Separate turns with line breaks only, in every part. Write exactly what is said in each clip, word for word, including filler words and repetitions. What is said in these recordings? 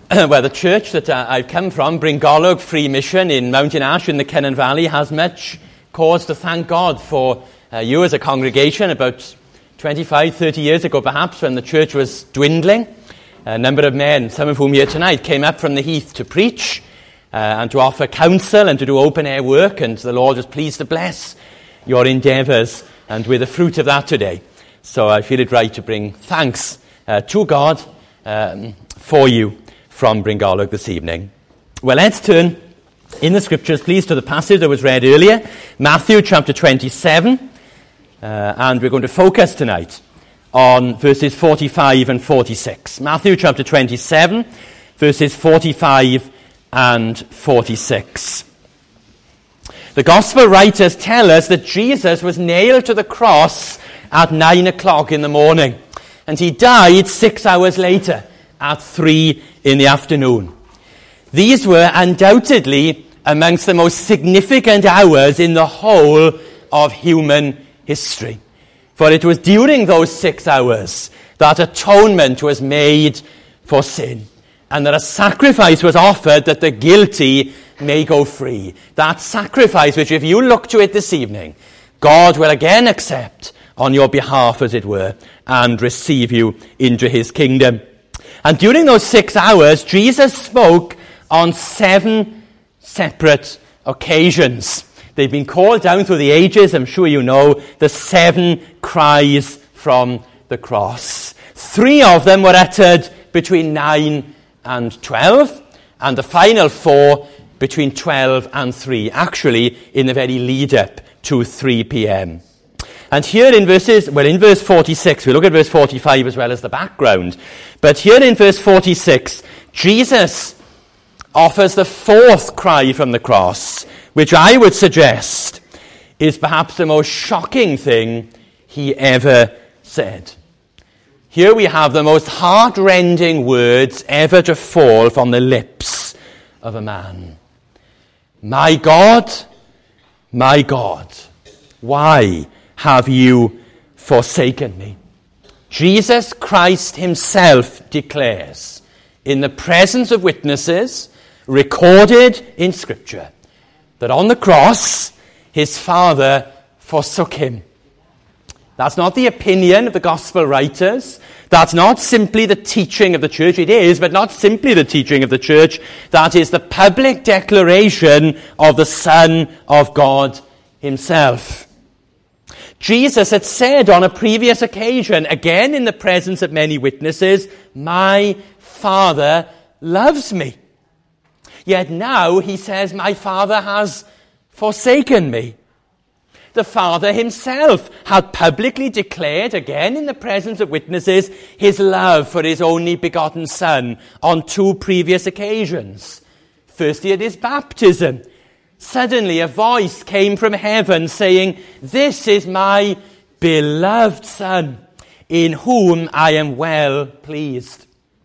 Well, the church that uh, I've come from, Bringolwg Free Mission in Mountain Ash in the Cynon Valley, has much cause to thank God for uh, you as a congregation. About twenty-five, thirty years ago, perhaps, when the church was dwindling, a number of men, some of whom here tonight, came up from the heath to preach uh, and to offer counsel and to do open-air work, and the Lord was pleased to bless your endeavours, and we're the fruit of that today. So I feel it right to bring thanks uh, to God um, for you from Bringolwg this evening. Well, let's turn in the scriptures, please, to the passage that was read earlier, Matthew chapter twenty-seven, uh, and we're going to focus tonight on verses forty-five and forty-six. Matthew chapter twenty-seven, verses forty-five and forty-six. The gospel writers tell us that Jesus was nailed to the cross at nine o'clock in the morning, and he died six hours later at three in the afternoon. These were undoubtedly amongst the most significant hours in the whole of human history. For it was during those six hours that atonement was made for sin, and that a sacrifice was offered that the guilty may go free. That sacrifice which, if you look to it this evening, God will again accept on your behalf, as it were, and receive you into his kingdom. And during those six hours, Jesus spoke on seven separate occasions. They've been called down through the ages, I'm sure you know, the seven cries from the cross. Three of them were uttered between nine and twelve, and the final four between twelve and three, actually in the very lead-up to three p.m. And here in verses, well, in verse forty-six, we look at verse forty-five as well as the background. But here in verse forty-six, Jesus offers the fourth cry from the cross, which I would suggest is perhaps the most shocking thing he ever said. Here we have the most heart-rending words ever to fall from the lips of a man. My God, my God, why have you forsaken me? Jesus Christ himself declares, in the presence of witnesses, recorded in Scripture, that on the cross, his Father forsook him. That's not the opinion of the gospel writers. That's not simply the teaching of the church. It is, but not simply the teaching of the church. That is the public declaration of the Son of God himself. Jesus had said on a previous occasion, again in the presence of many witnesses, my Father loves me. Yet now he says, my Father has forsaken me. The Father himself had publicly declared, again in the presence of witnesses, his love for his only begotten Son on two previous occasions. Firstly at his baptism. Suddenly a voice came from heaven saying, this is my beloved Son, in whom I am well pleased.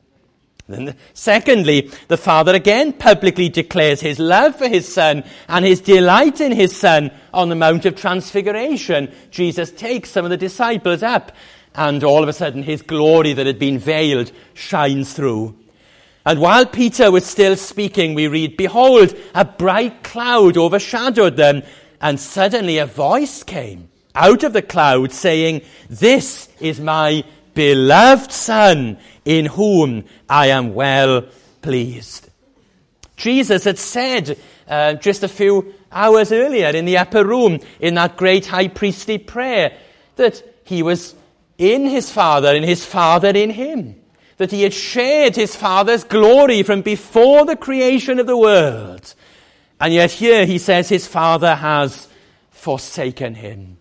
Then, secondly, the Father again publicly declares his love for his Son and his delight in his Son on the Mount of Transfiguration. Jesus takes some of the disciples up, and all of a sudden his glory that had been veiled shines through. And while Peter was still speaking, we read, behold, a bright cloud overshadowed them, and suddenly a voice came out of the cloud saying, this is my beloved Son, in whom I am well pleased. Jesus had said uh, just a few hours earlier in the upper room, in that great high priestly prayer, that he was in his Father and his Father in him. That he had shared his Father's glory from before the creation of the world. And yet here he says his Father has forsaken him.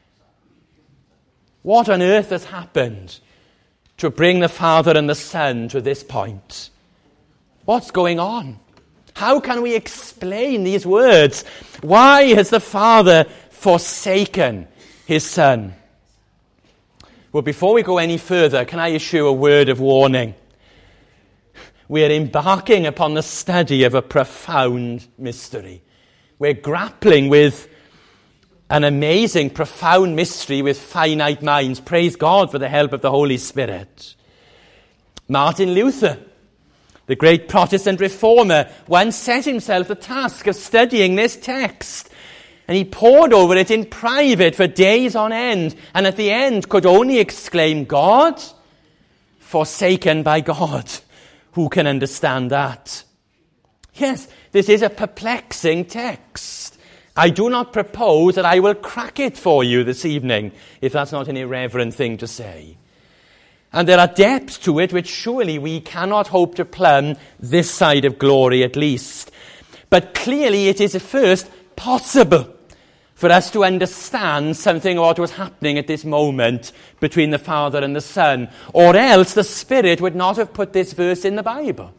What on earth has happened to bring the Father and the Son to this point? What's going on? How can we explain these words? Why has the Father forsaken his Son? Well, before we go any further, can I issue a word of warning? We are embarking upon the study of a profound mystery. We're grappling with an amazing, profound mystery with finite minds. Praise God for the help of the Holy Spirit. Martin Luther The great Protestant reformer once set himself the task of studying this text, and he pored over it in private for days on end, and at the end could only exclaim, God, forsaken by God. Who can understand that? Yes, this is a perplexing text. I do not propose that I will crack it for you this evening, if that's not an irreverent thing to say. And there are depths to it which surely we cannot hope to plumb this side of glory at least. But clearly it is at first possible for us to understand something of what was happening at this moment between the Father and the Son, or else the Spirit would not have put this verse in the Bible.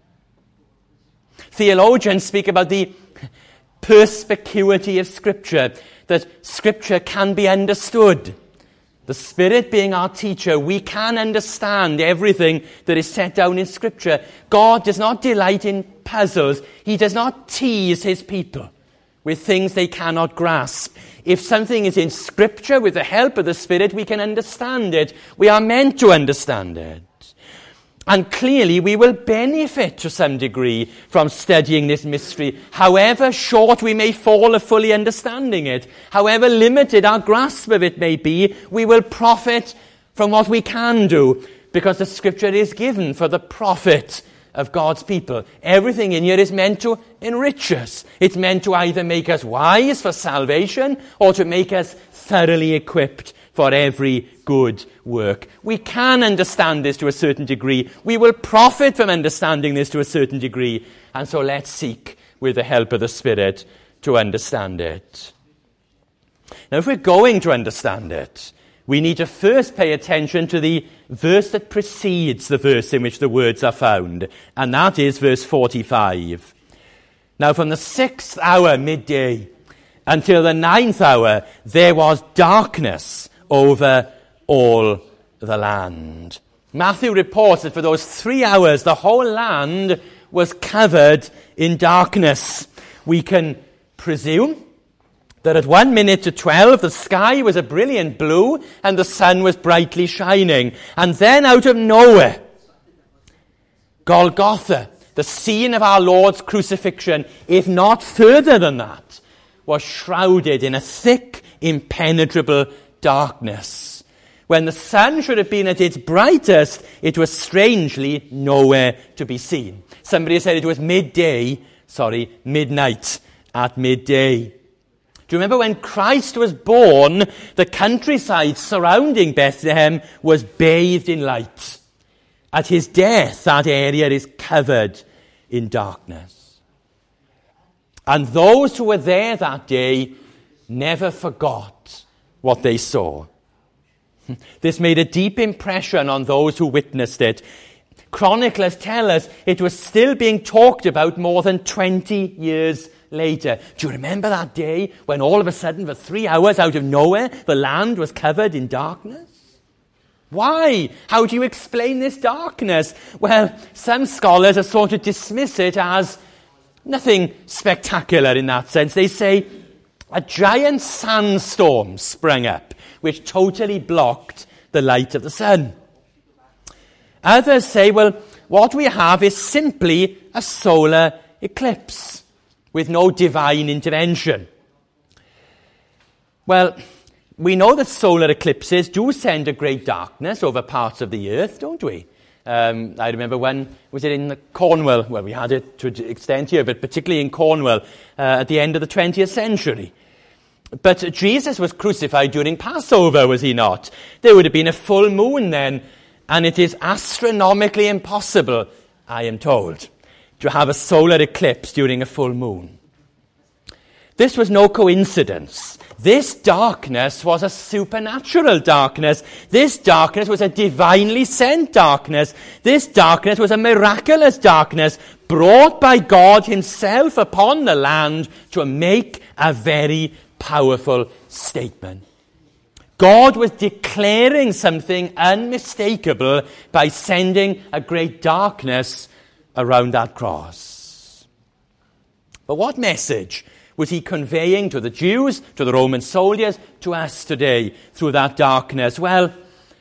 Theologians speak about the perspicuity of Scripture, that Scripture can be understood. The Spirit being our teacher, we can understand everything that is set down in Scripture. God does not delight in puzzles. He does not tease his people with things they cannot grasp. If something is in Scripture, with the help of the Spirit, we can understand it. We are meant to understand it. And clearly we will benefit to some degree from studying this mystery, however short we may fall of fully understanding it, however limited our grasp of it may be, we will profit from what we can do, because the Scripture is given for the profit of God's people. Everything in here is meant to enrich us. It's meant to either make us wise for salvation or to make us thoroughly equipped for every good work. We can understand this to a certain degree. We will profit from understanding this to a certain degree. And so let's seek, with the help of the Spirit, to understand it. Now, if we're going to understand it, we need to first pay attention to the verse that precedes the verse in which the words are found, and that is verse forty-five. Now, from the sixth hour midday until the ninth hour, there was darkness over all the land. Matthew reports that for those three hours, the whole land was covered in darkness. We can presume that at one minute to twelve, the sky was a brilliant blue and the sun was brightly shining. And then out of nowhere, Golgotha, the scene of our Lord's crucifixion, if not further than that, was shrouded in a thick, impenetrable darkness. When the sun should have been at its brightest, it was strangely nowhere to be seen. Somebody said it was midday, sorry, midnight at midday. Do you remember when Christ was born, the countryside surrounding Bethlehem was bathed in light. At his death, that area is covered in darkness. And those who were there that day never forgot what they saw. This made a deep impression on those who witnessed it. Chroniclers tell us it was still being talked about more than twenty years later. Do you remember that day when all of a sudden, for three hours out of nowhere, the land was covered in darkness? Why? How do you explain this darkness? Well, some scholars have sort of dismiss it as nothing spectacular in that sense. They say a giant sandstorm sprang up, which totally blocked the light of the sun. Others say, well, what we have is simply a solar eclipse with no divine intervention. Well, we know that solar eclipses do send a great darkness over parts of the earth, don't we? Um, I remember when, was it in Cornwall? Well, we had it to an extent here, but particularly in Cornwall uh, at the end of the twentieth century. But Jesus was crucified during Passover, was he not? There would have been a full moon then, and it is astronomically impossible, I am told, to have a solar eclipse during a full moon. This was no coincidence. This darkness was a supernatural darkness. This darkness was a divinely sent darkness. This darkness was a miraculous darkness brought by God himself upon the land to make a very powerful statement. God was declaring something unmistakable by sending a great darkness around that cross. But what message was he conveying to the Jews, to the Roman soldiers, to us today through that darkness? Well,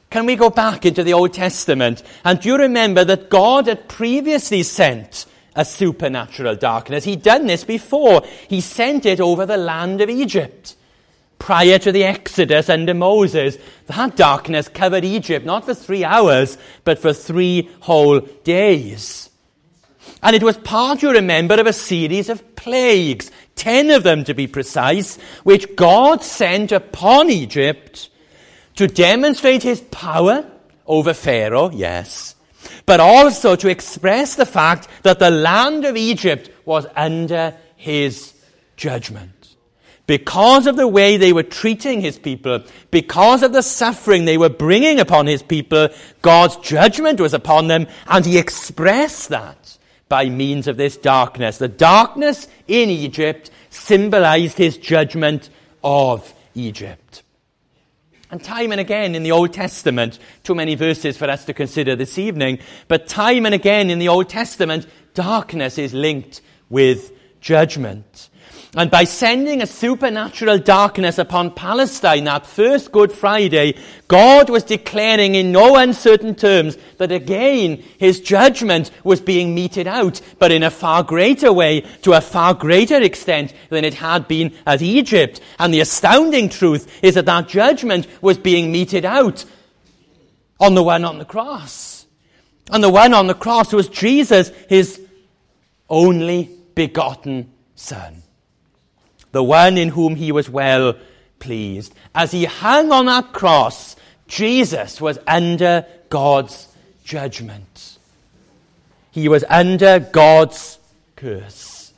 Can we go back into the Old Testament? And do you remember that God had previously sent a supernatural darkness? He'd done this before. He sent it over the land of Egypt. Prior to the Exodus under Moses, that darkness covered Egypt, not for three hours, but for three whole days. And it was part, you remember, of a series of plagues, ten of them to be precise, which God sent upon Egypt to demonstrate his power over Pharaoh, yes, but also to express the fact that the land of Egypt was under his judgment. Because of the way they were treating his people, because of the suffering they were bringing upon his people, God's judgment was upon them, and he expressed that by means of this darkness. The darkness in Egypt symbolized his judgment of Egypt. And time and again in the Old Testament, too many verses for us to consider this evening, but time and again in the Old Testament, darkness is linked with judgment. And by sending a supernatural darkness upon Palestine that first Good Friday, God was declaring in no uncertain terms that again his judgment was being meted out, but in a far greater way, to a far greater extent than it had been at Egypt. And the astounding truth is that that judgment was being meted out on the one on the cross. And the one on the cross was Jesus, his only begotten Son. The one in whom he was well pleased. As he hung on that cross, Jesus was under God's judgment. He was under God's curse.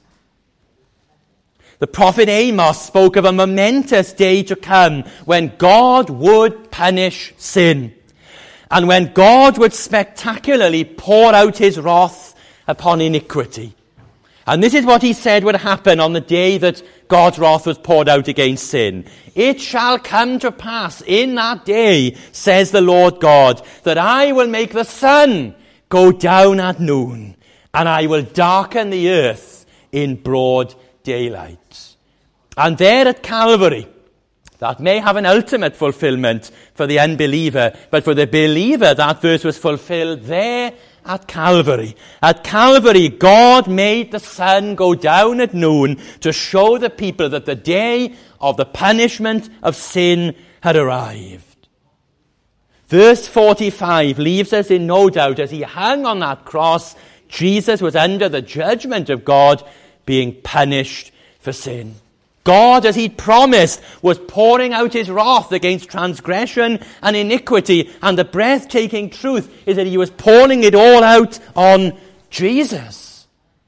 The prophet Amos spoke of a momentous day to come when God would punish sin, and when God would spectacularly pour out his wrath upon iniquity. And this is what he said would happen on the day that God's wrath was poured out against sin. It shall come to pass in that day, says the Lord God, that I will make the sun go down at noon, and I will darken the earth in broad daylight. And there at Calvary, that may have an ultimate fulfillment for the unbeliever, but for the believer, that verse was fulfilled there at Calvary. At Calvary, God made the sun go down at noon to show the people that the day of the punishment of sin had arrived. Verse forty-five leaves us in no doubt, as he hung on that cross, Jesus was under the judgment of God, being punished for sin. God, as he'd promised, was pouring out his wrath against transgression and iniquity, and the breathtaking truth is that he was pouring it all out on Jesus.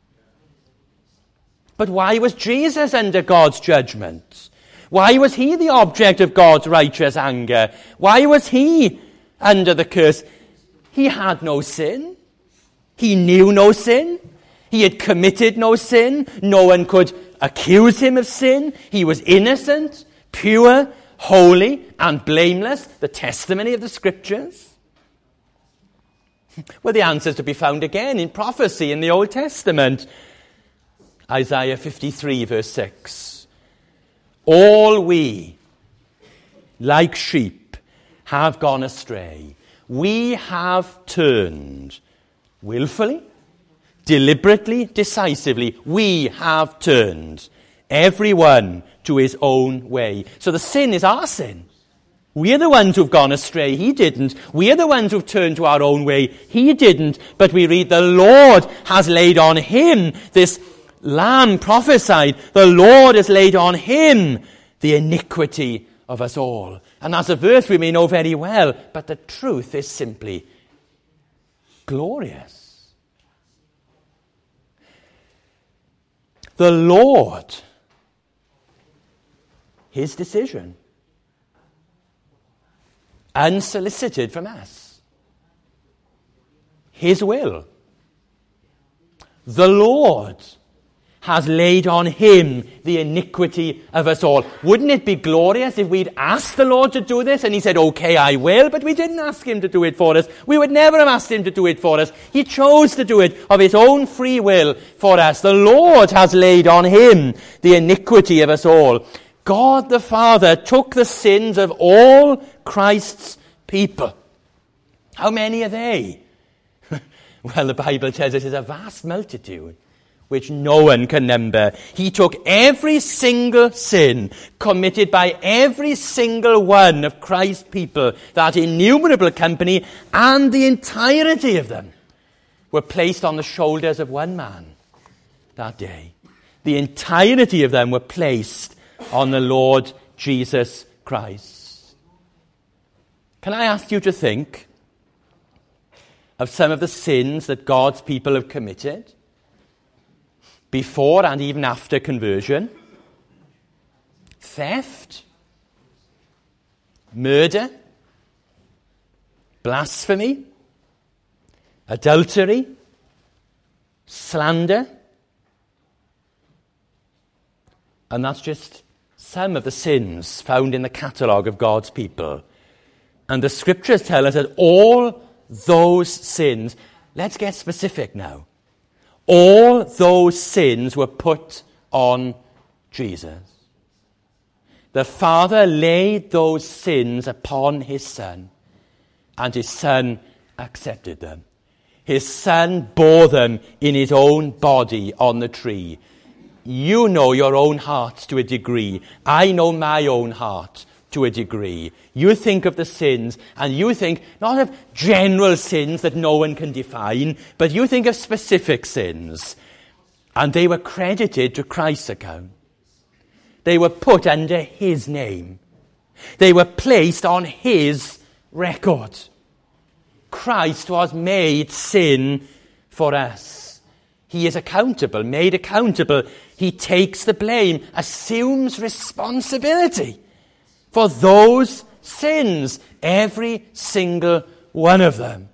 But why was Jesus under God's judgment? Why was he the object of God's righteous anger? Why was he under the curse? He had no sin. He knew no sin. He had committed no sin. No one could accuse him of sin. He was innocent, pure, holy, and blameless. The testimony of the Scriptures. Well, the answer is to be found again in prophecy in the Old Testament. Isaiah fifty-three, verse six. All we, like sheep, have gone astray. We have turned willfully, deliberately, decisively, we have turned everyone to his own way. So the sin is our sin. We're the ones who've gone astray. He didn't. We're the ones who've turned to our own way. He didn't. But we read the Lord has laid on him, this Lamb prophesied, the Lord has laid on him the iniquity of us all. And that's a verse we may know very well, but the truth is simply glorious. The Lord, his decision, unsolicited from us, his will. The Lord has laid on him the iniquity of us all. Wouldn't it be glorious if we'd asked the Lord to do this and he said, okay, I will, but we didn't ask him to do it for us. We would never have asked him to do it for us. He chose to do it of his own free will for us. The Lord has laid on him the iniquity of us all. God the Father took the sins of all Christ's people How many are they? Well, the Bible tells us it's a vast multitude, which no one can number. He took every single sin committed by every single one of Christ's people, that innumerable company, and the entirety of them were placed on the shoulders of one man that day. The entirety of them were placed on the Lord Jesus Christ. Can I ask you to think of some of the sins that God's people have committed before and even after conversion? Theft, murder, blasphemy, adultery, slander. And that's just some of the sins found in the catalogue of God's people. And the scriptures tell us that all those sins, let's get specific now, all those sins were put on Jesus. The Father laid those sins upon his Son, and his Son accepted them. His Son bore them in his own body on the tree. You know your own heart to a degree. I know my own heart to a degree. You think of the sins, and you think not of general sins that no one can define, but you think of specific sins. And they were credited to Christ's account. They were put under his name. They were placed on his record. Christ was made sin for us. He is accountable, made accountable. He takes the blame, assumes responsibility for those sins, every single one of them.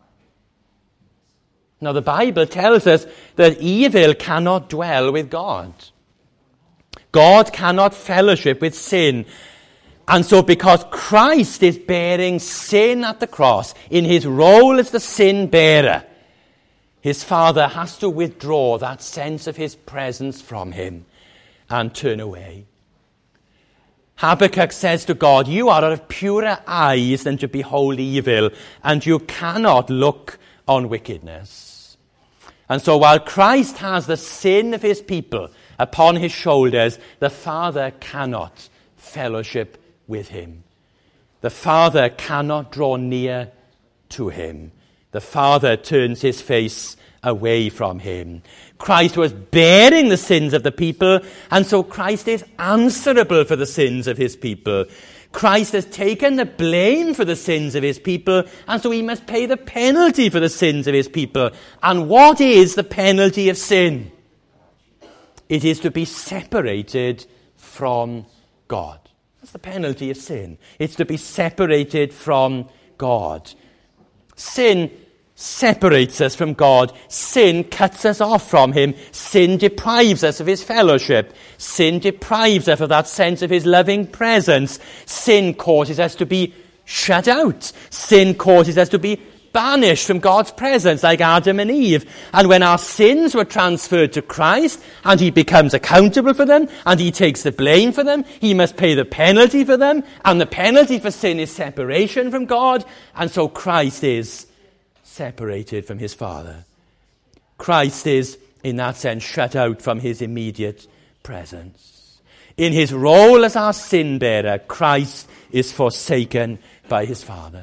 Now, the Bible tells us that evil cannot dwell with God. God cannot fellowship with sin. And so because Christ is bearing sin at the cross, in his role as the sin bearer, his Father has to withdraw that sense of his presence from him and turn away. Habakkuk says to God, you are of purer eyes than to behold evil, and you cannot look on wickedness. And so while Christ has the sin of his people upon his shoulders, the Father cannot fellowship with him. The Father cannot draw near to him. The Father turns his face away from him. Christ was bearing the sins of the people, and so Christ is answerable for the sins of his people. Christ has taken the blame for the sins of his people, and so he must pay the penalty for the sins of his people. And what is the penalty of sin? It is to be separated from God. That's the penalty of sin. It's to be separated from God. Sin separates us from God. Sin cuts us off from him. Sin deprives us of his fellowship. Sin deprives us of that sense of his loving presence. Sin causes us to be shut out. Sin causes us to be banished from God's presence, like Adam and Eve. And when our sins were transferred to Christ, and he becomes accountable for them, and he takes the blame for them, he must pay the penalty for them, and the penalty for sin is separation from God, and so Christ is separated from his Father. Christ is, in that sense, shut out from his immediate presence. In his role as our sin bearer, Christ is forsaken by his Father.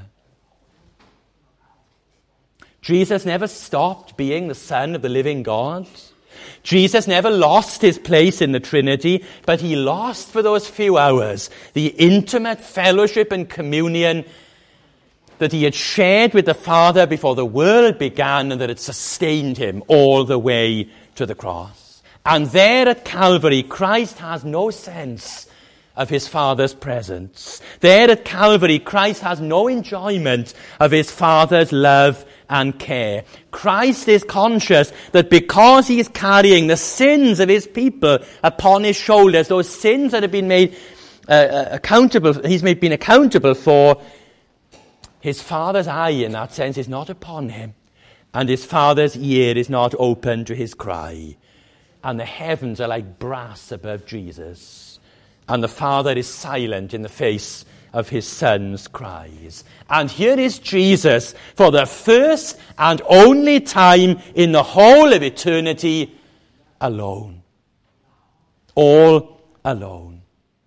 Jesus never stopped being the Son of the living God. Jesus never lost his place in the Trinity, but he lost for those few hours the intimate fellowship and communion that he had shared with the Father before the world began, and that had sustained him all the way to the cross. And there at Calvary, Christ has no sense of his Father's presence. There at Calvary, Christ has no enjoyment of his Father's love and care. Christ is conscious that because he is carrying the sins of his people upon his shoulders, those sins that have been made uh, accountable, he's made, been accountable for, his Father's eye in that sense is not upon him, and his Father's ear is not open to his cry. And the heavens are like brass above Jesus, and the Father is silent in the face of his son's cries. And here is Jesus, for the first and only time in the whole of eternity, alone. All alone.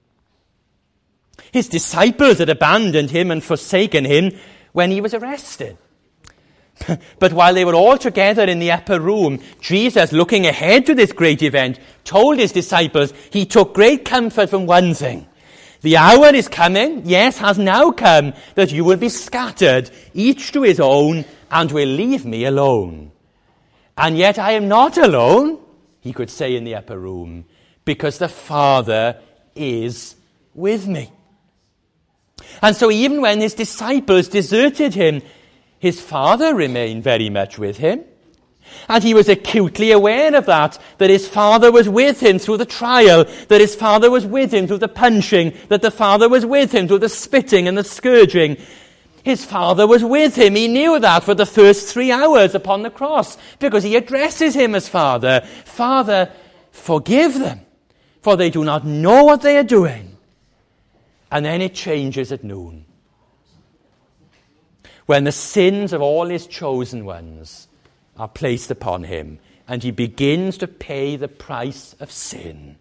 His disciples had abandoned him and forsaken him when he was arrested. But while they were all together in the upper room, Jesus, looking ahead to this great event, told his disciples he took great comfort from one thing. The hour is coming, yes, has now come, that you will be scattered, each to his own, and will leave me alone. And yet I am not alone, he could say in the upper room, because the Father is with me. And so even when his disciples deserted him, his Father remained very much with him. And he was acutely aware of that, that his Father was with him through the trial, that his Father was with him through the punching, that the Father was with him through the spitting and the scourging. His Father was with him. He knew that for the first three hours upon the cross, because he addresses him as Father. Father, forgive them, for they do not know what they are doing. And then it changes at noon, when the sins of all his chosen ones are placed upon him, and he begins to pay the price of sin,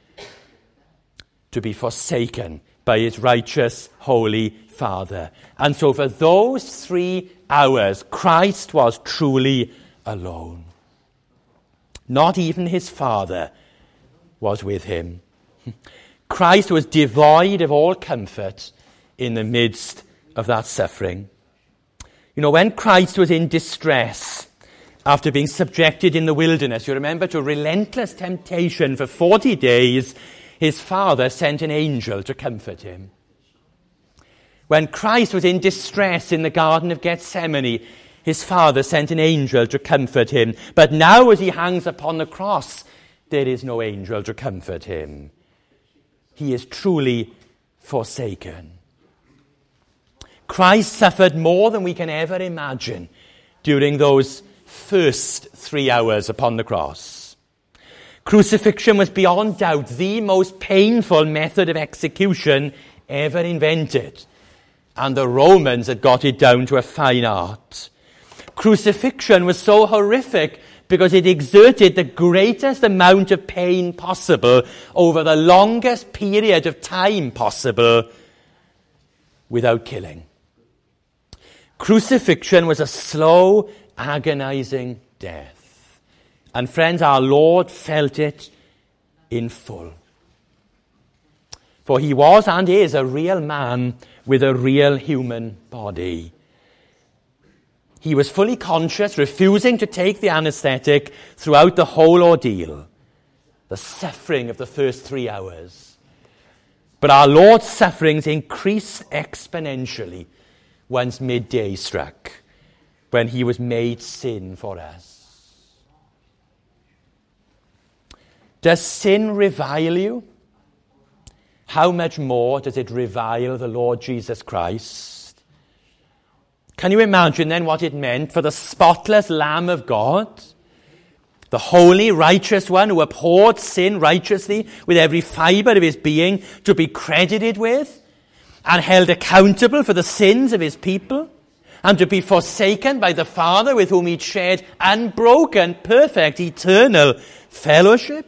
to be forsaken by his righteous, holy Father. And so for those three hours, Christ was truly alone. Not even his Father was with him. Christ was devoid of all comfort in the midst of that suffering. You know, when Christ was in distress after being subjected in the wilderness, you remember, to relentless temptation for forty days, his Father sent an angel to comfort him. When Christ was in distress in the Garden of Gethsemane, his Father sent an angel to comfort him. But now as he hangs upon the cross, there is no angel to comfort him. He is truly forsaken. Christ suffered more than we can ever imagine during those first three hours upon the cross. Crucifixion was beyond doubt the most painful method of execution ever invented, and the Romans had got it down to a fine art. Crucifixion was so horrific because it exerted the greatest amount of pain possible over the longest period of time possible without killing. Crucifixion was a slow, agonizing death. And friends, our Lord felt it in full. For he was and is a real man with a real human body. He was fully conscious, refusing to take the anesthetic throughout the whole ordeal, the suffering of the first three hours. But our Lord's sufferings increased exponentially once midday struck, when he was made sin for us. Does sin revile you? How much more does it revile the Lord Jesus Christ? Can you imagine then what it meant for the spotless Lamb of God, the holy, righteous one who abhorred sin righteously with every fibre of his being, to be credited with and held accountable for the sins of his people, and to be forsaken by the Father with whom he'd shared unbroken, perfect, eternal fellowship?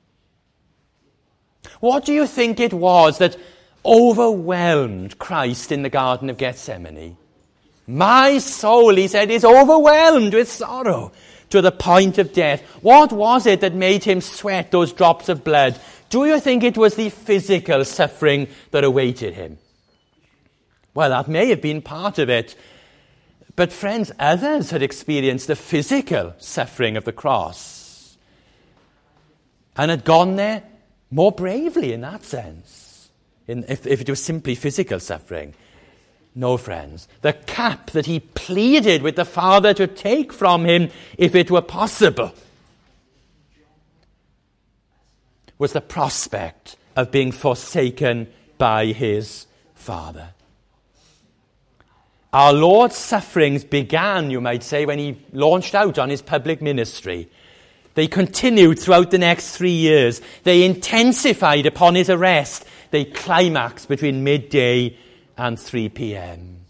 What do you think it was that overwhelmed Christ in the Garden of Gethsemane? My soul, he said, is overwhelmed with sorrow to the point of death. What was it that made him sweat those drops of blood? Do you think it was the physical suffering that awaited him? Well, that may have been part of it. But friends, others had experienced the physical suffering of the cross and had gone there more bravely in that sense, in, if, if it was simply physical suffering. No, friends. The cup that he pleaded with the Father to take from him, if it were possible, was the prospect of being forsaken by his Father. Our Lord's sufferings began, you might say, when he launched out on his public ministry. They continued throughout the next three years. They intensified upon his arrest. They climaxed between midday and three p.m.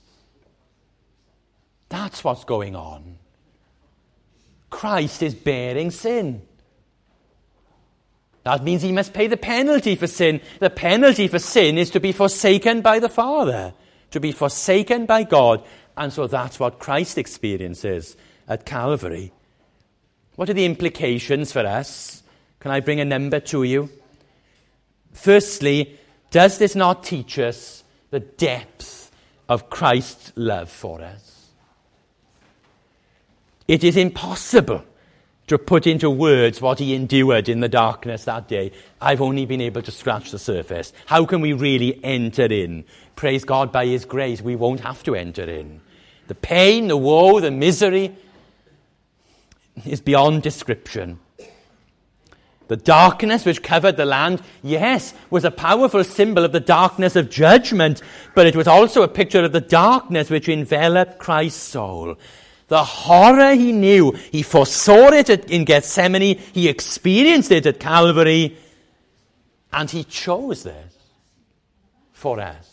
That's what's going on. Christ is bearing sin. That means he must pay the penalty for sin. The penalty for sin is to be forsaken by the Father, to be forsaken by God. And so that's what Christ experiences at Calvary. What are the implications for us? Can I bring a number to you? Firstly, does this not teach us the depth of Christ's love for us? It is impossible to put into words what he endured in the darkness that day. I've only been able to scratch the surface. How can we really enter in? Praise God, by his grace, we won't have to enter in. The pain, the woe, the misery is beyond description. The darkness which covered the land, yes, was a powerful symbol of the darkness of judgment, but it was also a picture of the darkness which enveloped Christ's soul. The horror he knew, he foresaw it in Gethsemane, he experienced it at Calvary, and he chose this for us.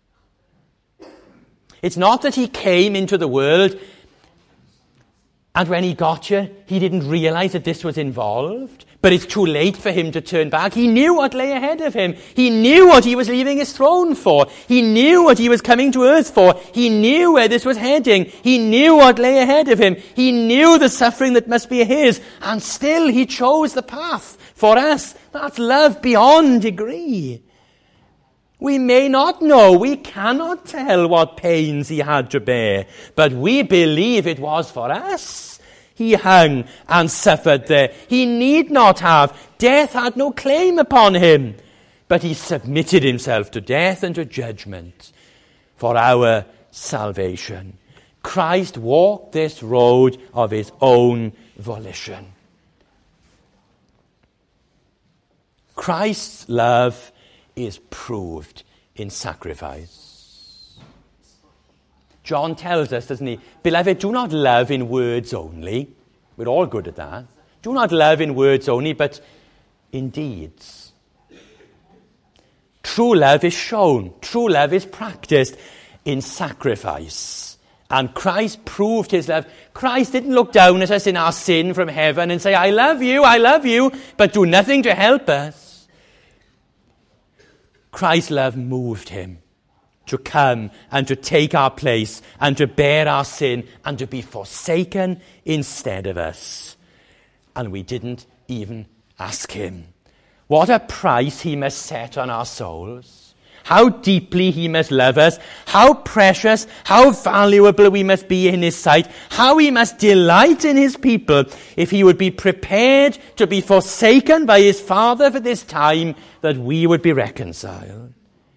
It's not that he came into the world and when he got here, he didn't realize that this was involved. But it's too late for him to turn back. He knew what lay ahead of him. He knew what he was leaving his throne for. He knew what he was coming to earth for. He knew where this was heading. He knew what lay ahead of him. He knew the suffering that must be his. And still he chose the path for us. That's love beyond degree. We may not know, we cannot tell what pains he had to bear, but we believe it was for us. He hung and suffered there. He need not have. Death had no claim upon him, but he submitted himself to death and to judgment for our salvation. Christ walked this road of his own volition. Christ's love is proved in sacrifice. John tells us, doesn't he? Beloved, do not love in words only. We're all good at that. Do not love in words only, but in deeds. True love is shown. True love is practiced in sacrifice. And Christ proved his love. Christ didn't look down at us in our sin from heaven and say, I love you, I love you, but do nothing to help us. Christ's love moved him to come and to take our place and to bear our sin and to be forsaken instead of us. And we didn't even ask him. What a price he must set on our souls. How deeply he must love us. How precious, how valuable we must be in his sight. How he must delight in his people if he would be prepared to be forsaken by his Father for this time that we would be reconciled.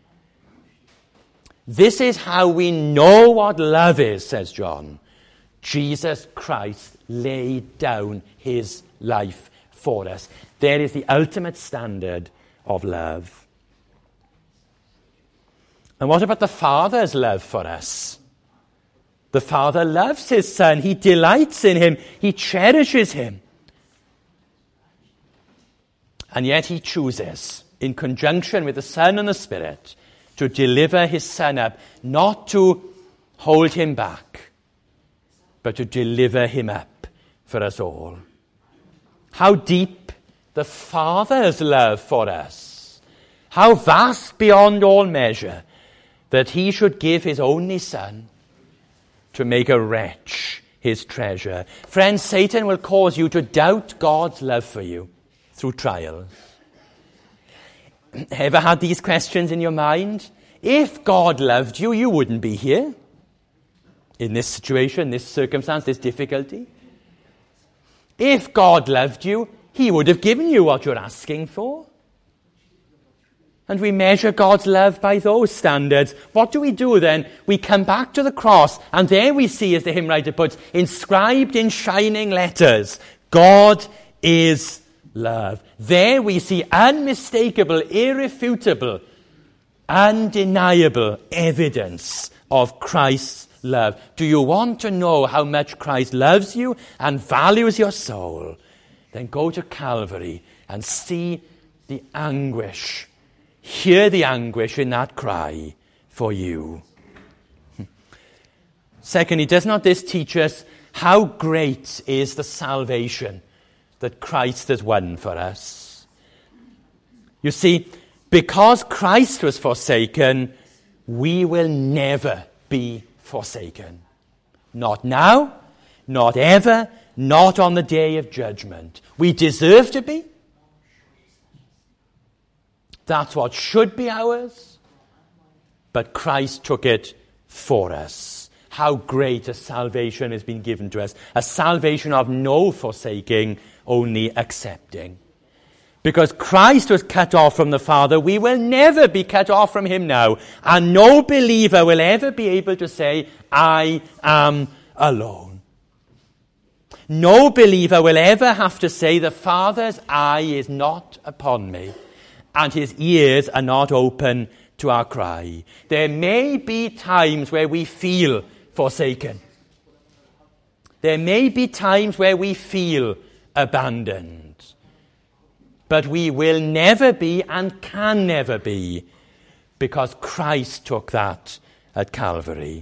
This is how we know what love is, says John. Jesus Christ laid down his life for us. There is the ultimate standard of love. And what about the Father's love for us? The Father loves his Son. He delights in him. He cherishes him. And yet he chooses, in conjunction with the Son and the Spirit, to deliver his Son up, not to hold him back, but to deliver him up for us all. How deep the Father's love for us. How vast beyond all measure that he should give his only Son to make a wretch his treasure. Friends, Satan will cause you to doubt God's love for you through trials. Ever had these questions in your mind? If God loved you, you wouldn't be here in this situation, this circumstance, this difficulty. If God loved you, he would have given you what you're asking for. And we measure God's love by those standards. What do we do then? We come back to the cross, and there we see, as the hymn writer puts, inscribed in shining letters, God is love. There we see unmistakable, irrefutable, undeniable evidence of Christ's love. Do you want to know how much Christ loves you and values your soul? Then go to Calvary and see the anguish. Hear the anguish in that cry, for you. Secondly, does not this teach us how great is the salvation that Christ has won for us? You see, because Christ was forsaken, we will never be forsaken. Not now, not ever, not on the day of judgment. We deserve to be. That's what should be ours. But Christ took it for us. How great a salvation has been given to us. A salvation of no forsaking, only accepting. Because Christ was cut off from the Father, we will never be cut off from him now. And no believer will ever be able to say, I am alone. No believer will ever have to say, the Father's eye is not upon me, and his ears are not open to our cry. There may be times where we feel forsaken. There may be times where we feel abandoned. But we will never be and can never be, because Christ took that at Calvary.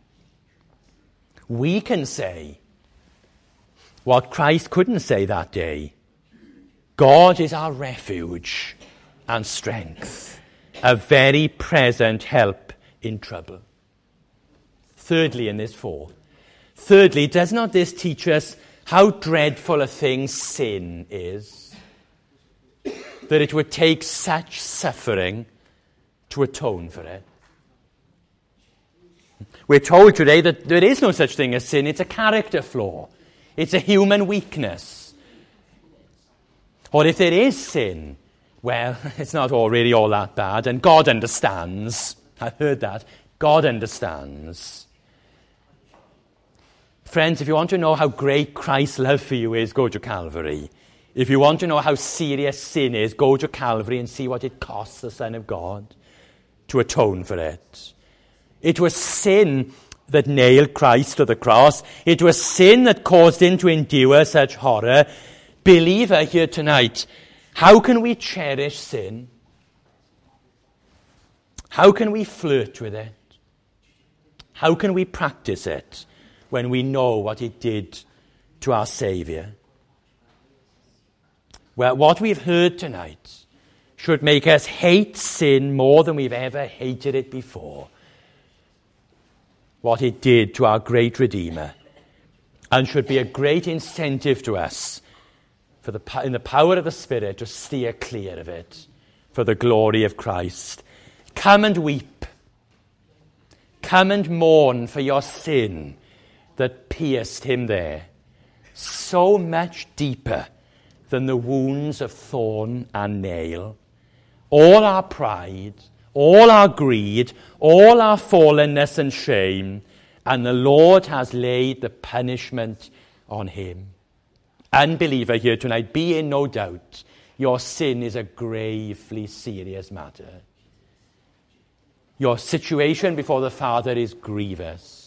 We can say what Christ couldn't say that day. God is our refuge and strength, a very present help in trouble. Thirdly, in this four. Thirdly, does not this teach us how dreadful a thing sin is? That it would take such suffering to atone for it. We're told today that there is no such thing as sin. It's a character flaw. It's a human weakness. Or if there is sin, well, it's not all really all that bad, and God understands. I've heard that. God understands. Friends, if you want to know how great Christ's love for you is, go to Calvary. If you want to know how serious sin is, go to Calvary and see what it costs the Son of God to atone for it. It was sin that nailed Christ to the cross. It was sin that caused him to endure such horror. Believer here tonight, how can we cherish sin? How can we flirt with it? How can we practice it when we know what it did to our Saviour? Well, what we've heard tonight should make us hate sin more than we've ever hated it before. What it did to our great Redeemer, and should be a great incentive to us for the, in the power of the Spirit to steer clear of it for the glory of Christ. Come and weep. Come and mourn for your sin that pierced him there, so much deeper than the wounds of thorn and nail. All our pride, all our greed, all our fallenness and shame, and the Lord has laid the punishment on him. Unbeliever here tonight, be in no doubt, your sin is a gravely serious matter. Your situation before the Father is grievous.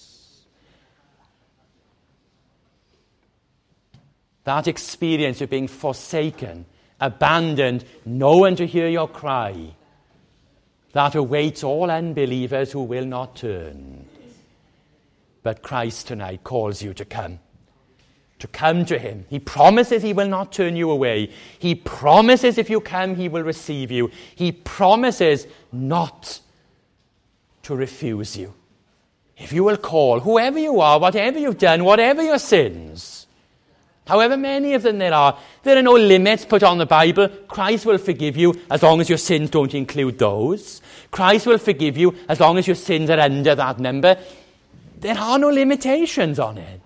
That experience of being forsaken, abandoned, no one to hear your cry, that awaits all unbelievers who will not turn. But Christ tonight calls you to come. To come to him. He promises he will not turn you away. He promises if you come, he will receive you. He promises not to refuse you. If you will call, whoever you are, whatever you've done, whatever your sins, however many of them there are, there are no limits put on the Bible. Christ will forgive you as long as your sins don't include those. Christ will forgive you as long as your sins are under that number. There are no limitations on it.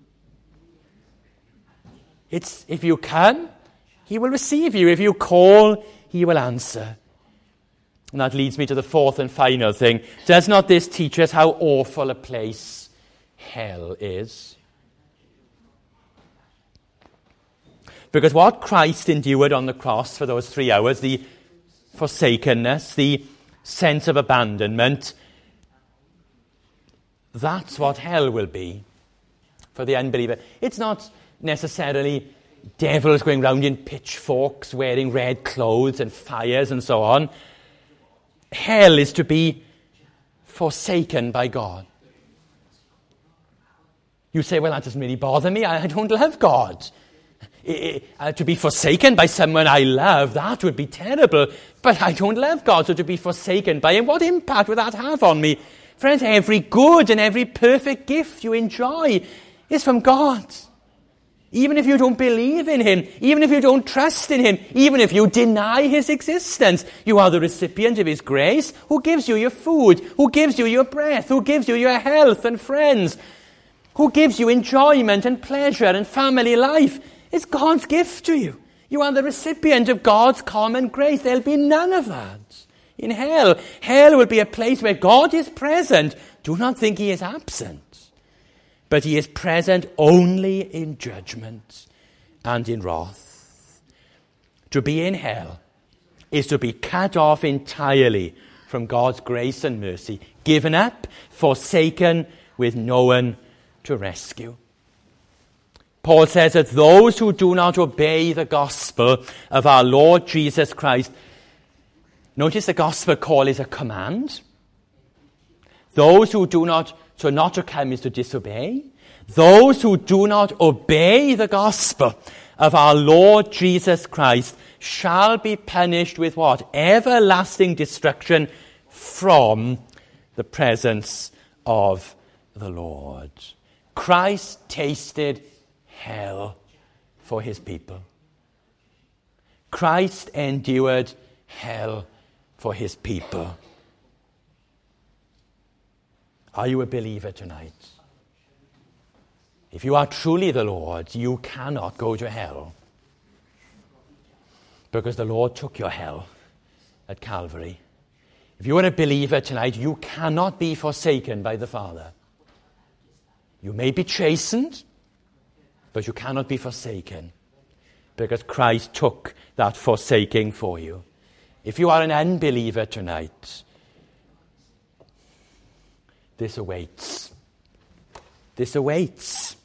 It's if you come, he will receive you. If you call, he will answer. And that leads me to the fourth and final thing. Does not this teach us how awful a place hell is? Because what Christ endured on the cross for those three hours, the forsakenness, the sense of abandonment, that's what hell will be for the unbeliever. It's not necessarily devils going round in pitchforks, wearing red clothes and fires and so on. Hell is to be forsaken by God. You say, well, that doesn't really bother me. I, I don't love God. I, I, uh, to be forsaken by someone I love, that would be terrible. But I don't love God, so to be forsaken by him, what impact would that have on me? Friends, every good and every perfect gift you enjoy is from God. Even if you don't believe in him, even if you don't trust in him, even if you deny his existence, you are the recipient of his grace, who gives you your food, who gives you your breath, who gives you your health and friends, who gives you enjoyment and pleasure and family life. It's God's gift to you. You are the recipient of God's common grace. There'll be none of that in hell. Hell will be a place where God is present. Do not think he is absent. But he is present only in judgment and in wrath. To be in hell is to be cut off entirely from God's grace and mercy, given up, forsaken, with no one to rescue. Paul says that those who do not obey the gospel of our Lord Jesus Christ, notice the gospel call is a command. Those who do not, so not to come is to disobey. Those who do not obey the gospel of our Lord Jesus Christ shall be punished with what? Everlasting destruction from the presence of the Lord. Christ tasted hell for his people. Christ endured hell for his people. Are you a believer tonight? If you are truly the Lord, you cannot go to hell. Because the Lord took your hell at Calvary. If you are a believer tonight, you cannot be forsaken by the Father. You may be chastened, but you cannot be forsaken. Because Christ took that forsaking for you. If you are an unbeliever tonight, this awaits. This awaits.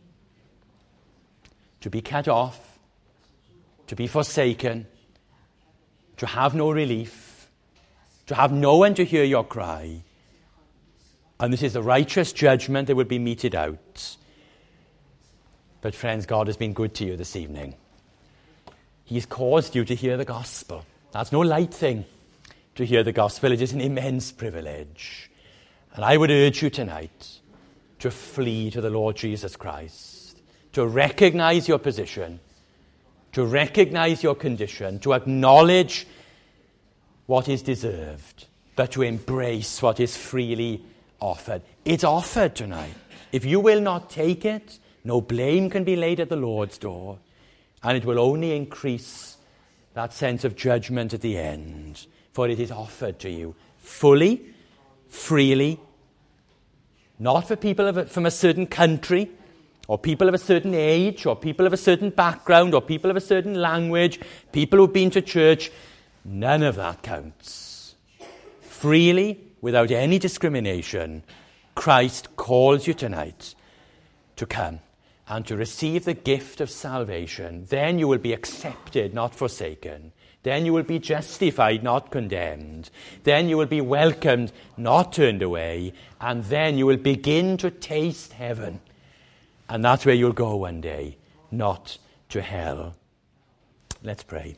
To be cut off, to be forsaken, to have no relief, to have no one to hear your cry. And this is the righteous judgment that will be meted out. But friends, God has been good to you this evening. He's caused you to hear the gospel. That's no light thing to hear the gospel. It is an immense privilege. And I would urge you tonight to flee to the Lord Jesus Christ, to recognize your position, to recognize your condition, to acknowledge what is deserved, but to embrace what is freely offered. It's offered tonight. If you will not take it, no blame can be laid at the Lord's door, and it will only increase that sense of judgment at the end, for it is offered to you fully, freely, not for people of a, from a certain country, or people of a certain age, or people of a certain background, or people of a certain language, people who've been to church. None of that counts. Freely, without any discrimination, Christ calls you tonight to come and to receive the gift of salvation. Then you will be accepted, not forsaken. Then you will be justified, not condemned. Then you will be welcomed, not turned away. And then you will begin to taste heaven. And that's where you'll go one day, not to hell. Let's pray.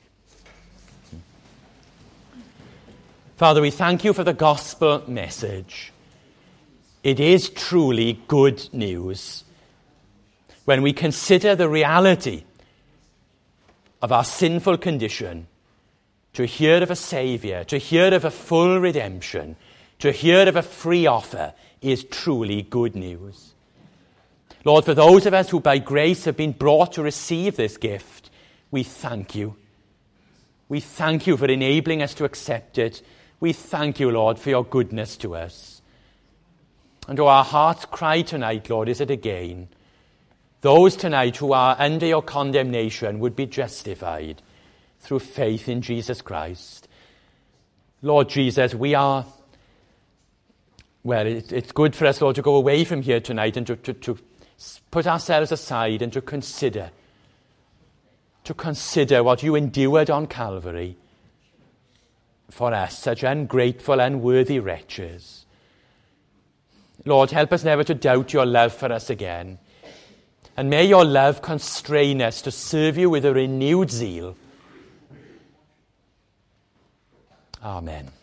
Father, we thank you for the gospel message. It is truly good news. When we consider the reality of our sinful condition, to hear of a Saviour, to hear of a full redemption, to hear of a free offer is truly good news. Lord, for those of us who by grace have been brought to receive this gift, we thank you. We thank you for enabling us to accept it. We thank you, Lord, for your goodness to us. And to our heart's cry tonight, Lord, is it again, those tonight who are under your condemnation would be justified through faith in Jesus Christ. Lord Jesus, we are, well, it, it's good for us, Lord, to go away from here tonight and to, to, to put ourselves aside and to consider, to consider what you endured on Calvary for us, such ungrateful, unworthy wretches. Lord, help us never to doubt your love for us again. And may your love constrain us to serve you with a renewed zeal. Amen.